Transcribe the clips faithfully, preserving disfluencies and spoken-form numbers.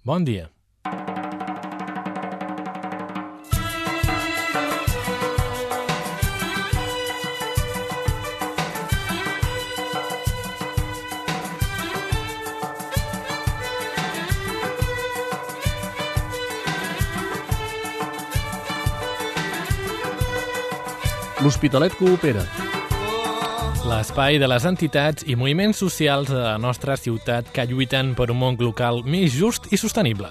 Bon dia. L'Hospitalet coopera. L'espai de les entitats i moviments socials de la nostra ciutat que lluiten per un món local més just i sostenible.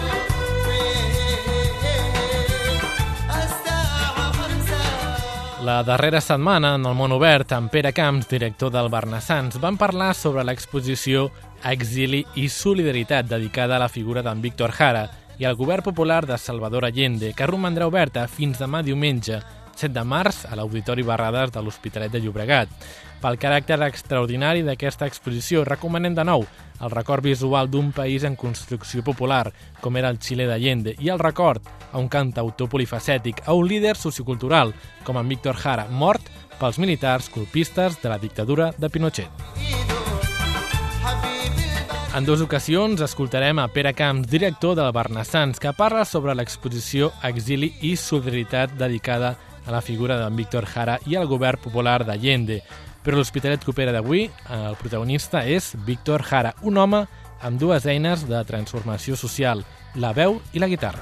La darrera setmana, en el món obert, amb Pere Camps, director del Barnassans, van parlar sobre l'exposició Exili i Solidaritat, dedicada a la figura d'en Víctor Jara i al govern popular de Salvador Allende, que romandrà oberta fins demà diumenge, set de març, a l'Auditori Barrades de l'Hospitalet de Llobregat. Pel caràcter extraordinari d'aquesta exposició, recomanem de nou el record visual d'un país en construcció popular, com era el Xile d'Allende, i el record a un cantautor polifacètic, a un líder sociocultural, com en Víctor Jara, mort pels militars colpistes de la dictadura de Pinochet. En dues ocasions escoltarem a Pere Camps, director del Barnassans, que parla sobre l'exposició Exili i Solidaritat dedicada a la figura d'en Víctor Jara i al govern popular d'Allende. Però l'Hospitalet coopera d'avui, el protagonista és Víctor Jara, un home amb dues eines de transformació social, la veu i la guitarra.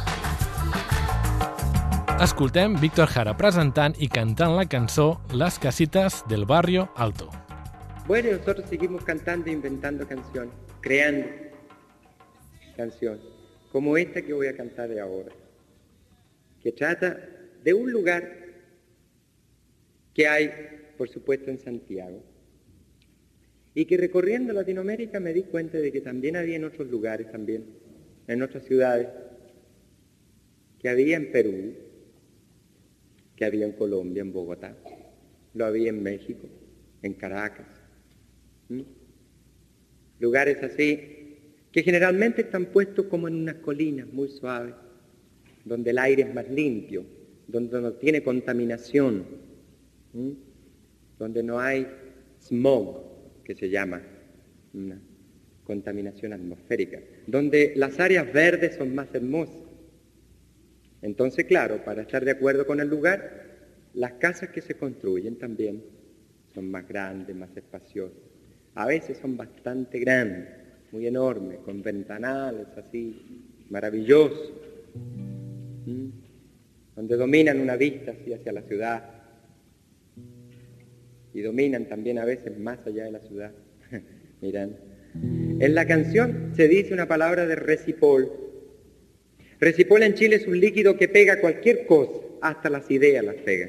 Escoltem Víctor Jara presentant i cantant la cançó Las casitas del barrio alto. Bueno, nosotros seguimos cantando e inventando canciones, creando canciones, como esta que voy a cantar de ahora, que trata de un lugar que hay, por supuesto, en Santiago, y que recorriendo Latinoamérica me di cuenta de que también había en otros lugares, también, en otras ciudades, que había en Perú, que había en Colombia, en Bogotá, lo había en México, en Caracas, ¿Mm? lugares así, que generalmente están puestos como en unas colinas muy suaves, donde el aire es más limpio, donde no tiene contaminación, ¿sí? donde no hay smog, que se llama una contaminación atmosférica, donde las áreas verdes son más hermosas. Entonces, claro, para estar de acuerdo con el lugar, las casas que se construyen también son más grandes, más espaciosas. A veces son bastante grandes, muy enormes, con ventanales así, maravillosos. ¿Mm? Donde dominan una vista así hacia la ciudad y dominan también a veces más allá de la ciudad. Miran, en la canción se dice una palabra de resipol. Resipol en Chile es un líquido que pega cualquier cosa, hasta las ideas las pega.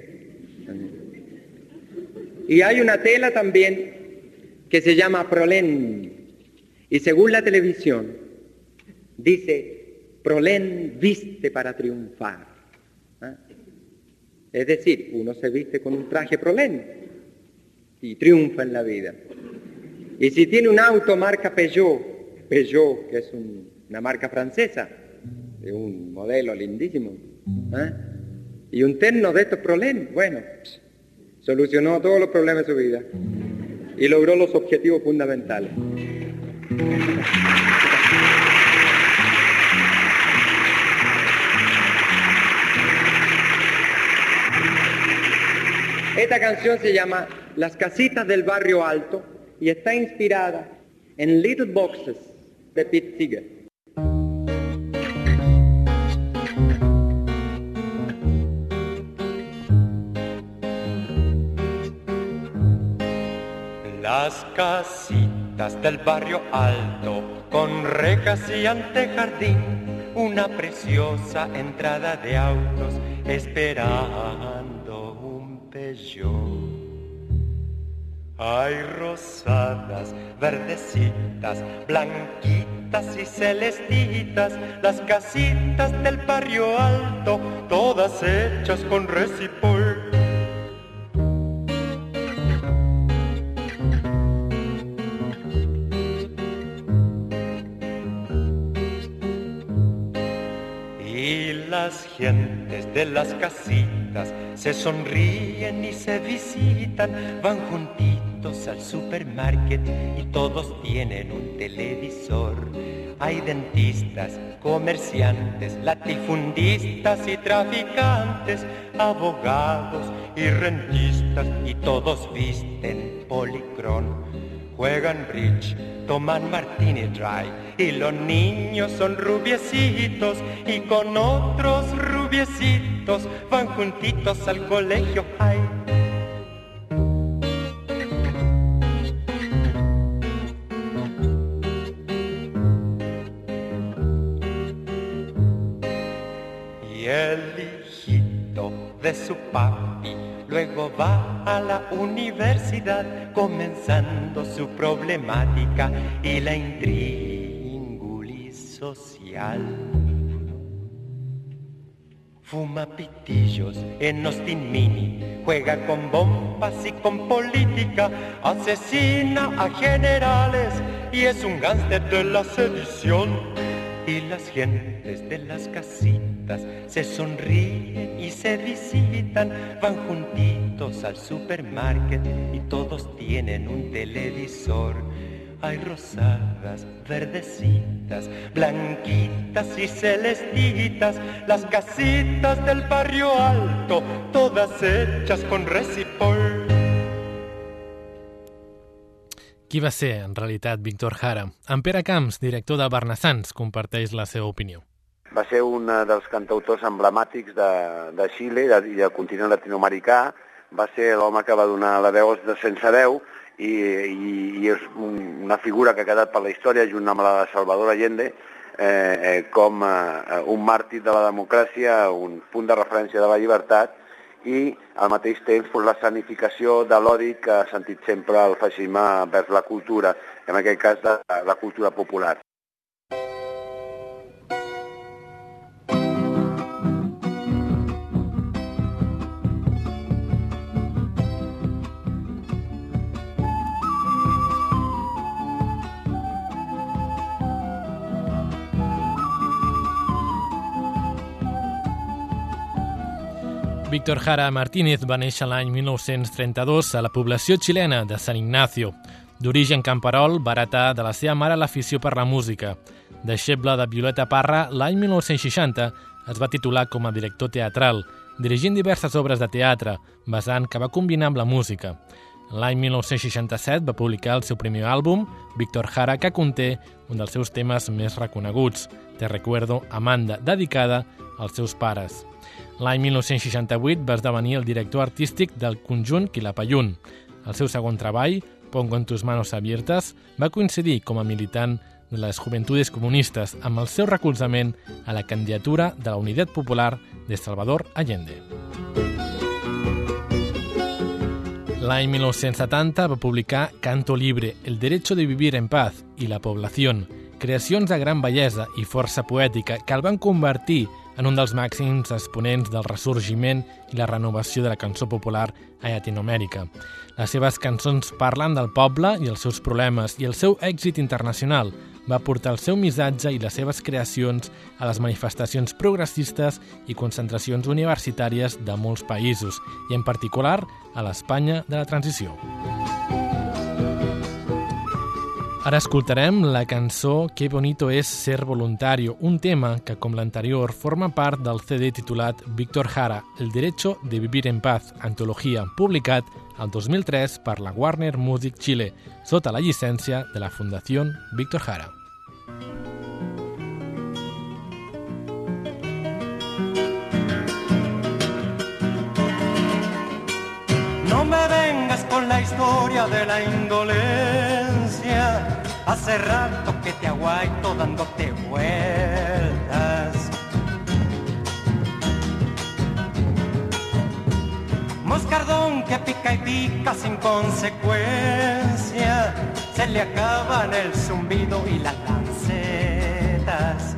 Y hay una tela también que se llama prolén, y según la televisión dice, prolén viste para triunfar. ¿Ah? Es decir, uno se viste con un traje prolén y triunfa en la vida. Y si tiene un auto marca Peugeot, Peugeot, que es un, una marca francesa, de un modelo lindísimo, ¿eh? y un terno de estos prolén, bueno, solucionó todos los problemas de su vida y logró los objetivos fundamentales. Esta canción se llama Las casitas del barrio alto y está inspirada en Little Boxes de Pete Seeger. Las casitas del barrio alto, con rejas y antejardín, una preciosa entrada de autos esperando un Peugeot. Hay rosadas, verdecitas, blanquitas y celestitas, las casitas del barrio alto, todas hechas con resipol. Las gentes de las casitas se sonríen y se visitan, van juntitos al supermarket y todos tienen un televisor. hay dentistas, comerciantes, latifundistas y traficantes, abogados y rentistas, y todos visten policrón. Juegan bridge, toman martini dry, y los niños son rubiecitos, y con otros rubiecitos van juntitos al colegio high. El hijito de su papi luego va a la universidad, comenzando su problemática y la intríngulis social. Fuma pitillos en Austin Mini, juega con bombas y con política, asesina a generales y es un gánster de la sedición. Y las gentes de las casitas se sonríen y se visitan, van juntitos al supermarket y todos tienen un televisor. Hay rosadas, verdecitas, blanquitas y celestitas, las casitas del barrio alto, todas hechas con resipol. Qui va ser, en realitat, Víctor Jara? En Pere Camps, director de Barnassans, comparteix la seva opinió. Va ser un dels cantautors emblemàtics de, de Xile i de, del continent latinoamericà. Va ser l'home que va donar la veu de Sense Veu i, i, i és un, una figura que ha quedat per la història, junt amb la de Salvador Allende, eh, eh, com eh, un màrtir de la democràcia, un punt de referència de la llibertat, i al mateix temps la sanificació de l'odi que ha sentit sempre el feixisme vers la cultura, en aquest cas de la cultura popular. Víctor Jara Martínez va néixer l'any mil nou-cents trenta-dos a la població xilena de San Ignacio. D'origen camperol, va heretar de la seva mare l'afició per la música. Deixeble de Violeta Parra, l'any mil nou-cents seixanta es va titular com a director teatral, dirigint diverses obres de teatre, basant que va combinar amb la música. L'any mil nou-cents seixanta-set va publicar el seu primer àlbum, Víctor Jara, que conté un dels seus temes més reconeguts, Te recuerdo, Amanda, dedicada als seus pares. L'any mil nou-cents seixanta-vuit va esdevenir el director artístic del conjunt Quilapayún. El seu segon treball, Pongo en tus manos abiertas, va coincidir com a militant de les Juventudes Comunistes amb el seu recolzament a la candidatura de la Unitat Popular de Salvador Allende. L'any mil nou-cents setanta va publicar Canto Libre, El derecho de vivir en paz i La población, creacions de gran bellesa i força poètica que el van convertir en un dels màxims exponents del ressorgiment i la renovació de la cançó popular a Llatinoamèrica. Les seves cançons parlen del poble i els seus problemes i el seu èxit internacional va portar el seu missatge i les seves creacions a les manifestacions progressistes i concentracions universitàries de molts països, i en particular a l'Espanya de la transició. Ara escoltarem la cançó Qué bonito es ser voluntario, un tema que, com l'anterior, forma part del C D titulat Víctor Jara, El derecho de vivir en paz, antologia, publicat el dos mil tres per la Warner Music Chile, sota la llicència de la Fundació Víctor Jara. No me vengas con la historia de la indolencia. Hace rato que te aguaito dándote vueltas. Moscardón que pica y pica sin consecuencia. Se le acaban el zumbido y las lancetas.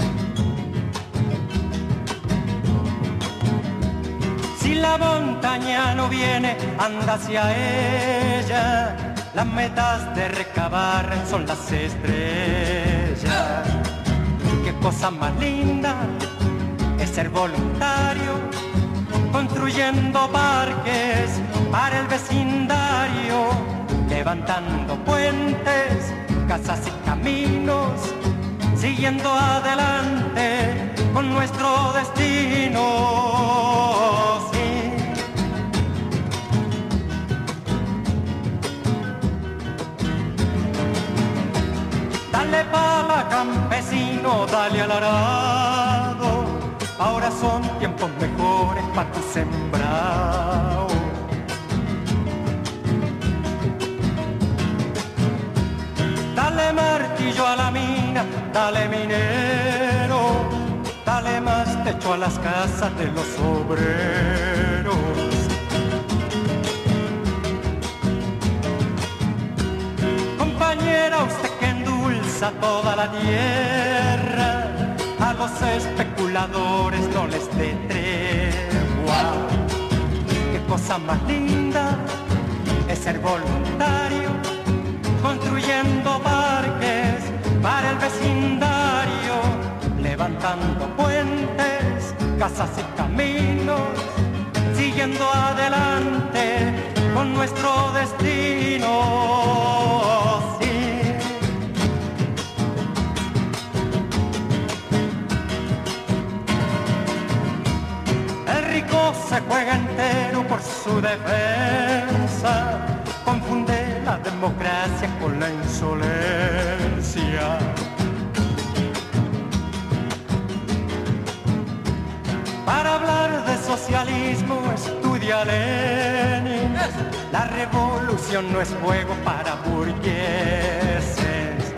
Si la montaña no viene, anda hacia ella. Las metas de recabar son las estrellas. Qué cosa más linda es ser voluntario, construyendo parques para el vecindario, levantando puentes, casas y caminos, siguiendo adelante con nuestro destino. Sí. Dale pala, campesino, dale al arado, ahora son tiempos mejores para tu sembrado. Dale martillo a la mina, dale minero, dale más techo a las casas de los obreros. Compañera, usted que endulza toda la tierra, a los especuladores no les dé tregua. Qué cosa más linda es ser voluntario, construyendo parques para el vecindario, levantando puentes, casas y caminos, siguiendo adelante con nuestro destino. Sí. El rico se juega entero por su defensa, confunde la democracia con la insolencia. Para hablar de socialismo estudia Lenin, la revolución no es juego para burgueses.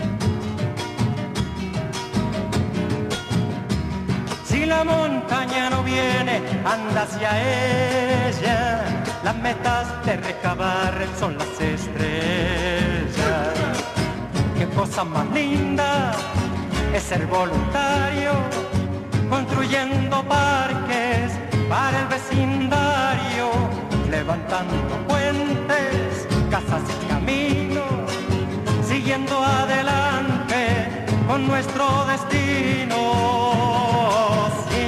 Si la montaña no viene, anda hacia ella. Las metas de recabar son las estrellas. Qué cosa más linda es ser voluntario, construyendo parques para el vecindario, levantando puentes, casas y caminos, siguiendo adelante con nuestro destino. Sí.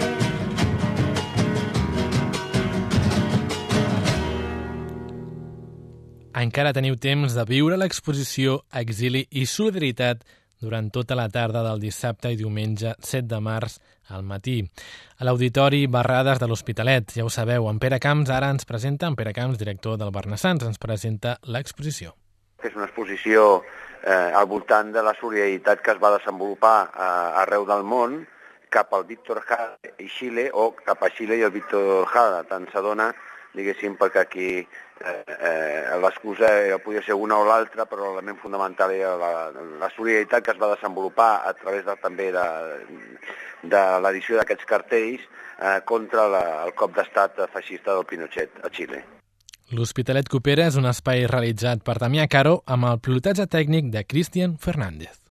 Encara teniu temps de viure l'exposició Exili i Solidaritat durant tota la tarda del dissabte i diumenge set de març al matí. A l'Auditori Barrades de l'Hospitalet, ja ho sabeu, en Pere Camps ara ens presenta, en Pere Camps, director del Barnassans, ens presenta l'exposició. És una exposició eh, al voltant de la solidaritat que es va desenvolupar eh, arreu del món cap al Víctor Jara i Xile, o cap a Xile i el Víctor Jara. Tant s'adona, diguéssim, perquè aquí eh, eh, l'excusa podia ser una o l'altra, però l'element fonamental era la, la solidaritat que es va desenvolupar a través de, també de, de l'edició d'aquests cartells eh, contra la, el cop d'estat feixista del Pinochet a Xile. L'Hospitalet Coopera és un espai realitzat per Damià Caro amb el pilotatge tècnic de Cristian Fernández.